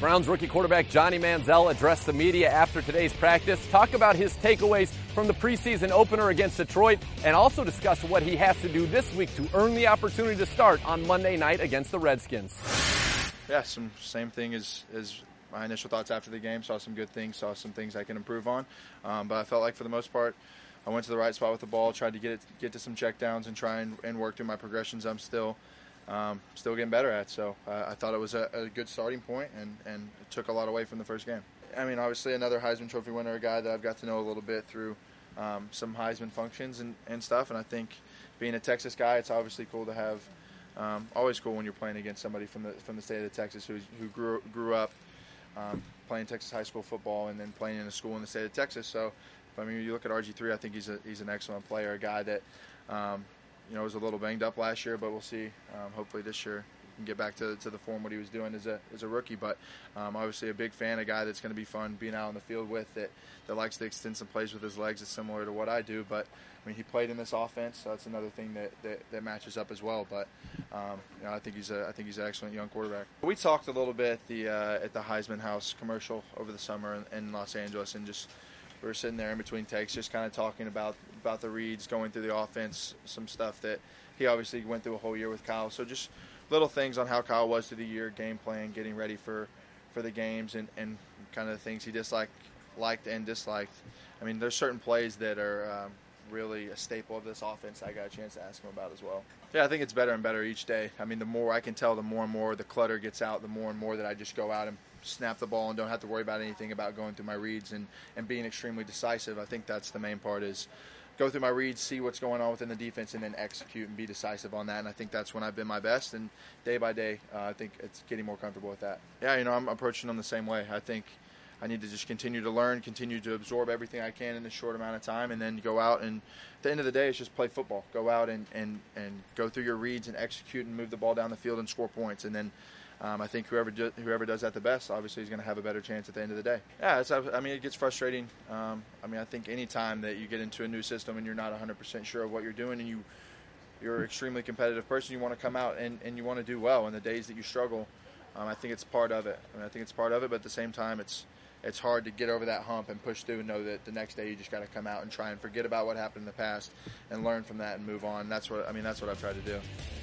Browns rookie quarterback Johnny Manziel addressed the media after today's practice, talk about his takeaways from the preseason opener against Detroit, and also discuss what he has to do this week to earn the opportunity to start on Monday night against the Redskins. Yeah, same thing as my initial thoughts after the game. Saw some good things, saw some things I can improve on. But I felt like for the most part, I went to the right spot with the ball, tried to get to some checkdowns and try and work through my progressions I'm still getting better at. So I thought it was a good starting point and it took a lot away from the first game. I mean, obviously another Heisman Trophy winner, a guy that I've got to know a little bit through some Heisman functions and stuff. And I think being a Texas guy, it's obviously cool to have, always cool when you're playing against somebody from the state of Texas who grew up playing Texas high school football and then playing in a school in the state of Texas. So, I mean, you look at RG3, I think he's an excellent player, a guy that was a little banged up last year, but we'll see. Hopefully this year he can get back to the form what he was doing as a rookie. But obviously a big fan, a guy that's going to be fun being out on the field with, that likes to extend some plays with his legs. It's similar to what I do, but I mean, he played in this offense, so that's another thing that matches up as well. But I think he's an excellent young quarterback. We talked a little bit at the Heisman House commercial over the summer in Los Angeles, and just we were sitting there in between takes, just kind of talking about the reads, going through the offense, some stuff that he obviously went through a whole year with Kyle. So just little things on how Kyle was through the year, game plan, getting ready for the games, and kind of the things he liked and disliked. I mean, there's certain plays that are really a staple of this offense I got a chance to ask him about as well. Yeah, I think it's better and better each day. I mean, the more I can tell, the more and more the clutter gets out, the more and more that I just go out and snap the ball and don't have to worry about anything about going through my reads and being extremely decisive. I think that's the main part, is go through my reads, see what's going on within the defense, and then execute and be decisive on that. And I think that's when I've been my best. And day by day, I think it's getting more comfortable with that. Yeah, I'm approaching them the same way. I think I need to just continue to learn, continue to absorb everything I can in a short amount of time, and then go out and at the end of the day, it's just play football. Go out and go through your reads and execute and move the ball down the field and score points. And then I think whoever does that the best, obviously, is going to have a better chance at the end of the day. Yeah, it gets frustrating. I think any time that you get into a new system and you're not 100% sure of what you're doing, and you're an extremely competitive person, you want to come out and you want to do well. And the days that you struggle, I think it's part of it. But at the same time, it's hard to get over that hump and push through and know that the next day you just got to come out and try and forget about what happened in the past and learn from that and move on. That's what I've tried to do.